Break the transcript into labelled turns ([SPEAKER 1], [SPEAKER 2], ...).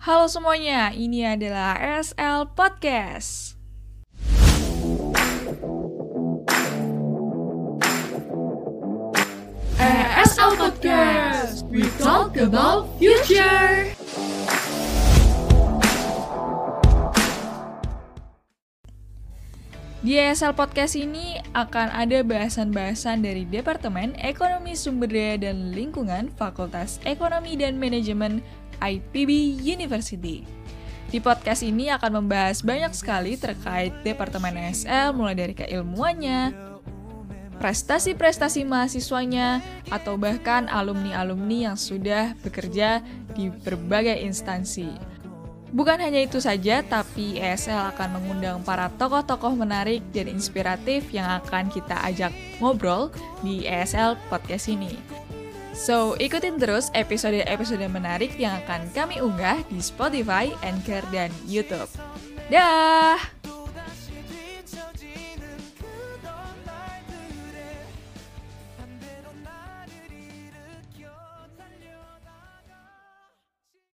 [SPEAKER 1] Halo semuanya, ini adalah ESL Podcast.
[SPEAKER 2] ESL Podcast, we talk about future.
[SPEAKER 1] Di ESL Podcast ini akan ada bahasan-bahasan dari Departemen Ekonomi Sumber Daya dan Lingkungan Fakultas Ekonomi dan Manajemen IPB University. Di podcast ini akan membahas banyak sekali terkait Departemen ESL, mulai dari keilmuannya, prestasi-prestasi mahasiswanya, atau bahkan alumni-alumni yang sudah bekerja di berbagai instansi. Bukan hanya itu saja, tapi ESL akan mengundang para tokoh-tokoh menarik dan inspiratif yang akan kita ajak ngobrol di ESL Podcast ini. So, ikutin terus episode-episode menarik yang akan kami unggah di Spotify, Anchor, dan YouTube. Dah!